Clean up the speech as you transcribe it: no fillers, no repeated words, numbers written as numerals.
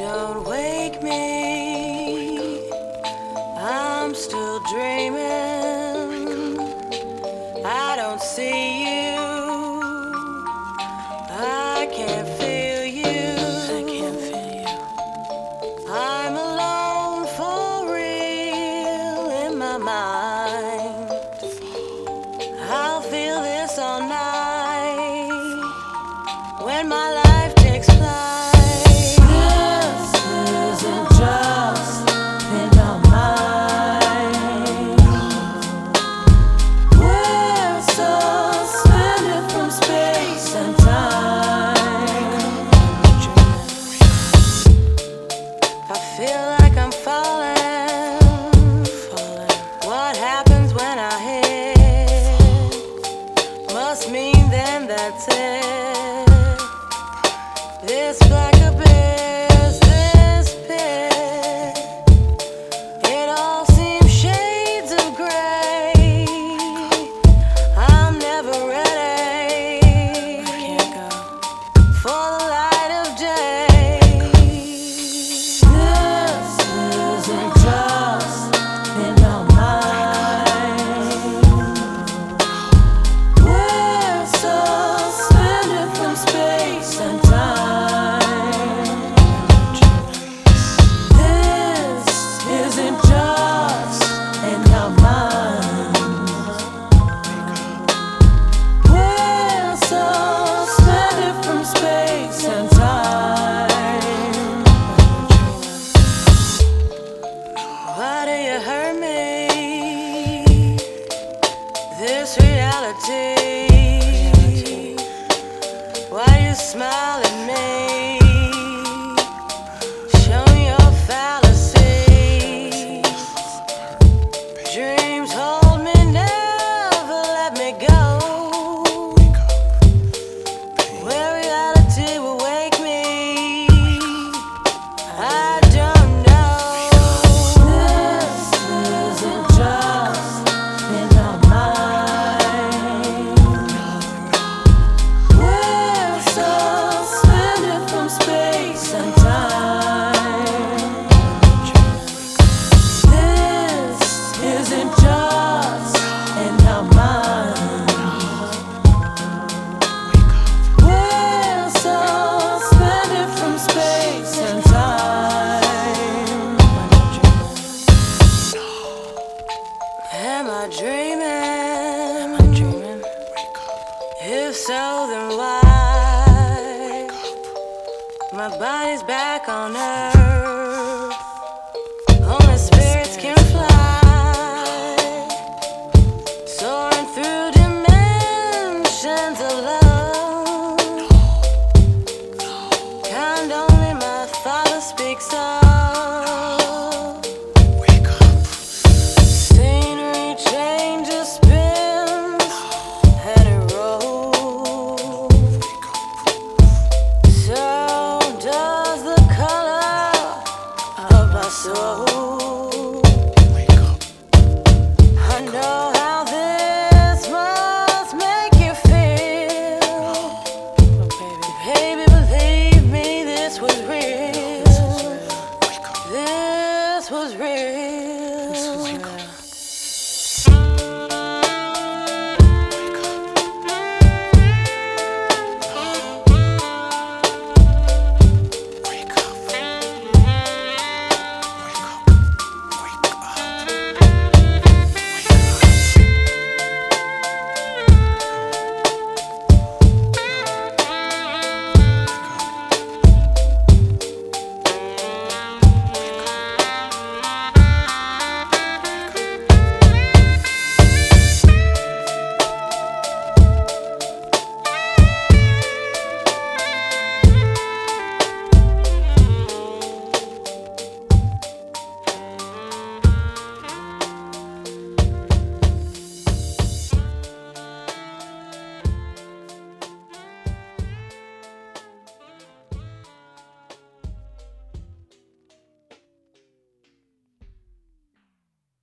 Don't wake me, I'm still dreaming. I don't see you, I can't feel you. I'm alone for real in my mind. I'll feel this all night when my life takes flight. Feel like I'm falling. What happens when I hit? Must mean then that's it. This black abyss, this pit, it all seems shades of gray. I'm never ready. I can't go for the light of day. This reality, why you smile at me? Show me your fallacies. Dreams hold me, never let me go. Where reality will wake me, I don't know. This isn't just in our mind. We're suspended from space and time. This isn't just in our mind. We're suspended from space and time. Am I dreaming? If so, then why? My body's back on earth.